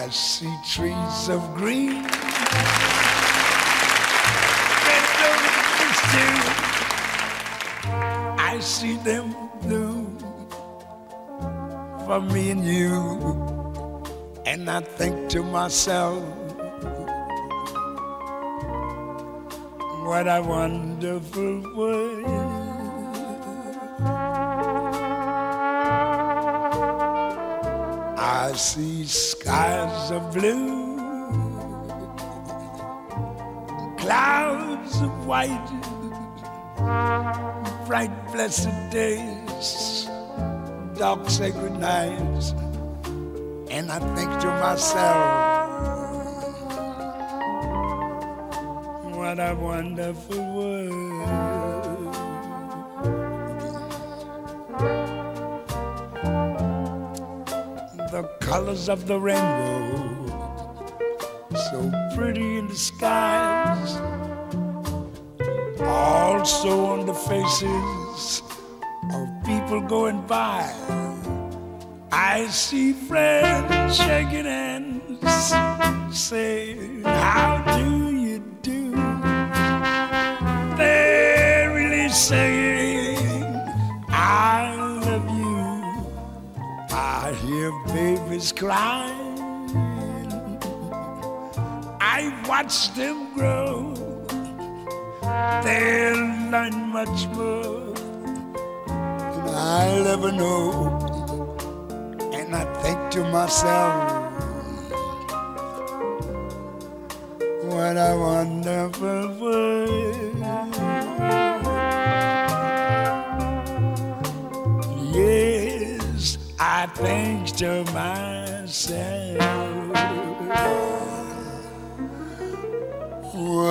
I see trees of green, red roses too. I see them bloom for me and you. And I think to myself, what a wonderful world. I see skies of blue, clouds of white, bright blessed days, dark sacred nights. And I think to myself, what a wonderful world. The colors of the rainbow, so pretty in the skies, also on the faces of people going by. I see friends shaking hands, saying, how do you do? They're really saying, I love you. I hear babies crying. I watch them grow. They'll learn much more than I'll ever know. And I think to myself, what a wonderful world. Yes, I think to myself, what